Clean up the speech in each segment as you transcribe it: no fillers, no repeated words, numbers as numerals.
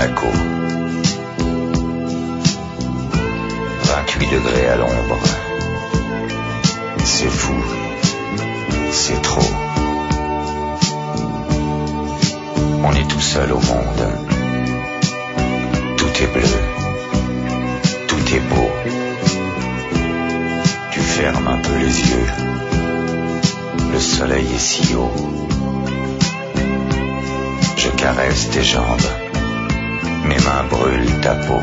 Monaco. 28 degrés à l'ombre. C'est fou, c'est trop. On est tout seul au monde. Tout est bleu, tout est beau. Tu fermes un peu les yeux. Le soleil est si haut. Je caresse tes jambes. Mes mains brûlent ta peau.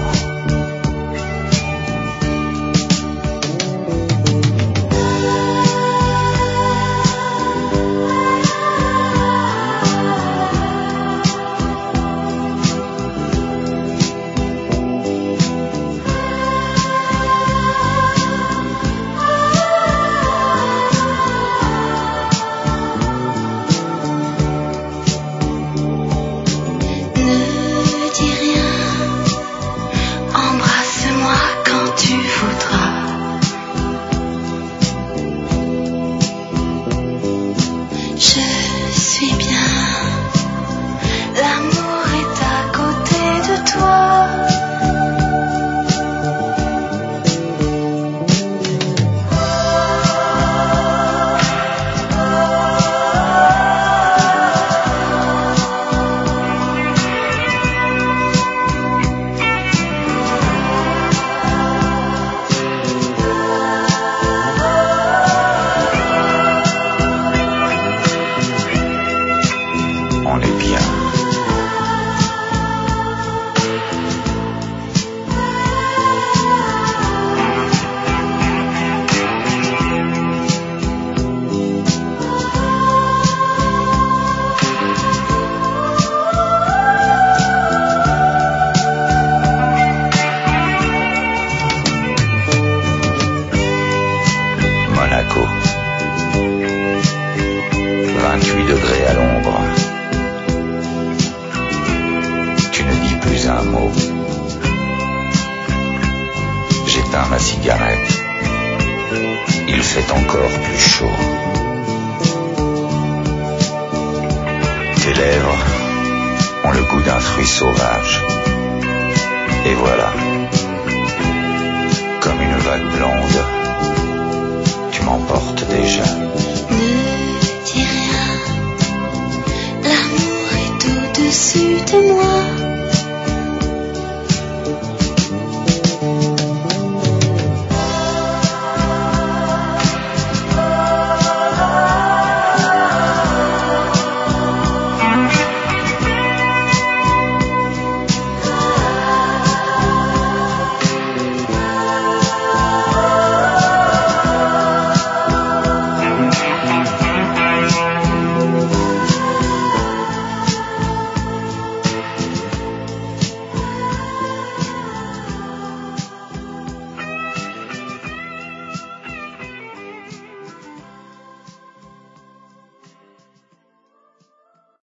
Monaco. 28 degrés à l'ombre. Tu ne dis plus un mot. J'éteins ma cigarette. Il fait encore plus chaud. Tes lèvres ont le goût d'un fruit sauvage. Et voilà, comme une vague blonde, tu m'emportes déjà. Ne dis rien, l'amour est au-dessus de moi.